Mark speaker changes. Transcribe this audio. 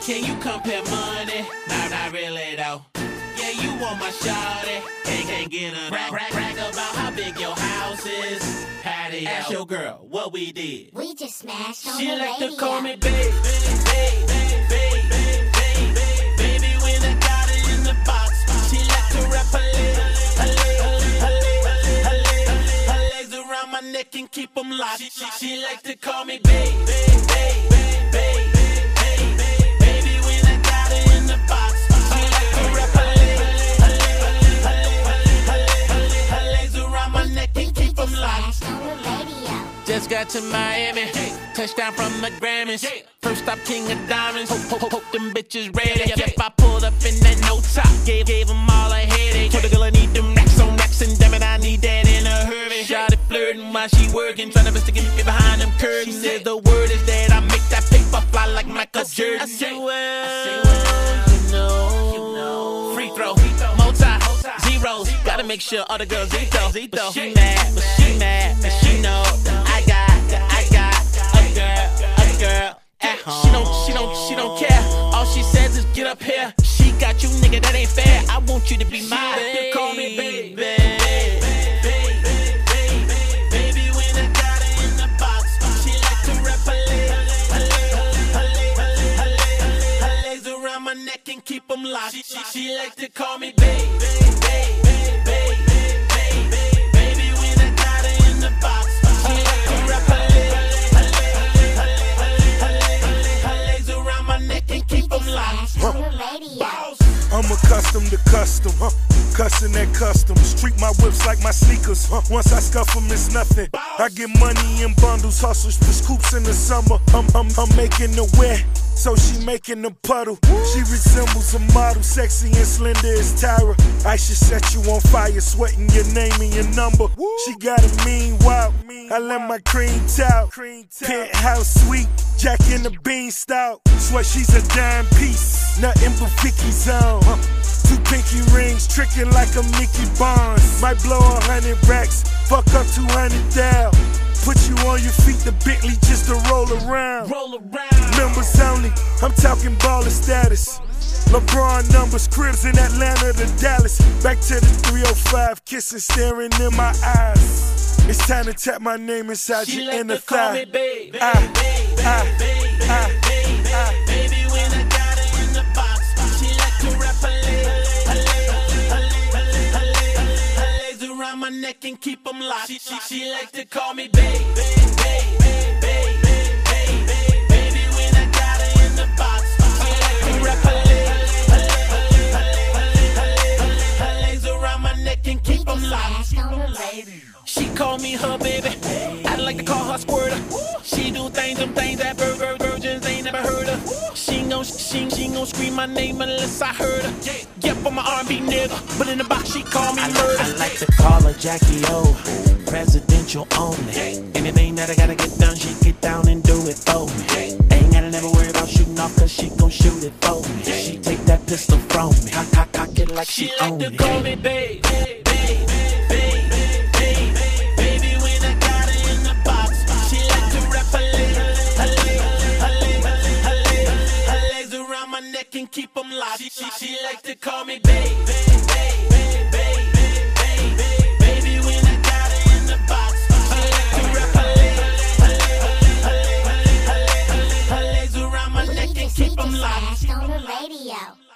Speaker 1: Can you compare money? Not really though. Yeah, you want my shawty. Can't get her. Brag about how big your house is. Patio. Ask your girl what we did.
Speaker 2: We just smashed on
Speaker 1: She
Speaker 2: the
Speaker 1: like
Speaker 2: radio.
Speaker 1: to call me baby. Baby, when I got it in the box. She like to wrap her legs around my neck and keep them locked. She like to call me baby. Baby, when I got it in the box. She like to wrap her legs around my neck and keep them locked.
Speaker 2: Smashed on the radio.
Speaker 1: Just got to Miami, touchdown from the Grammys. First stop, King of Diamonds. Hope them bitches ready. Yep, I pulled up in that no top. Gave them all a headache. Told the girl I need them racks on racks, and damn it, I need that in a hurry. Shot it flirting while she working, trying to best to get me behind them curtains. She said the word is that I make that paper fly like Michael Jordan. I say, well, you know. Free throw, zeros. Gotta make sure all the girls eat though. She mad, but she know I got a girl at home. She don't care. All she says is get up here. She got you, nigga, that ain't fair. I want you to be mine. You call me baby. Baby, when I got her in the box, she like to wrap her legs around my neck and keep them locked. She like to call me baby. Baby, when I got her in the box, she like to wrap her legs around my neck and keep them locked.
Speaker 2: Smashed on the radio.
Speaker 3: I'm accustomed to custom, cussing that custom. Street my whips like my sneakers. Once I scuff them, it's nothing. I get money in bundles, hustles for scoops in the summer. I'm making the wet, so she making the puddle. She resembles a model, sexy and slender as Tyra. I should set you on fire, sweating your name and your number. She got a mean wow. I let my cream tout. Penthouse suite, Jack in the Beanstalk. Swear she's a dime piece, nothing but Vicky's on. 2 pinky rings, tricking like a Mickey Barnes. Might blow 100 racks, fuck up 200 down. Put you on your feet, the Bentley just to roll around. Members only, I'm talking baller status. LeBron numbers, cribs in Atlanta to Dallas. Back to the 305, kissing, staring in my eyes. It's time to tap my name inside
Speaker 1: She
Speaker 3: your
Speaker 1: like
Speaker 3: inner
Speaker 1: to call
Speaker 3: thigh.
Speaker 1: me baby.
Speaker 3: Baby,
Speaker 1: when I got her in the box, she like to wrap her legs around my neck and keep them locked. She like to call me baby. Baby, when I got her in the box, she like to wrap her legs around my neck and keep them locked.
Speaker 2: Smashed on the radio.
Speaker 1: She call me her baby. I like to call her squirter. She do them things that virgins ain't never heard of. She gon' scream my name unless I heard her. Yep, I'm a R&B nigga, but in the box she call me murder. I like to call her Jackie O, presidential only. Anything that I gotta get done, she get down and do it for me. Ain't gotta never worry about shooting off, cause she gon' shoot it for me. She take that pistol from me, cock it like she own it. She like to call me baby. Can keep them locked. She like to call me baby. Baby, when I got her in the box, she like to wrap her legs around my neck and keep them locked.
Speaker 2: Smashed on the radio.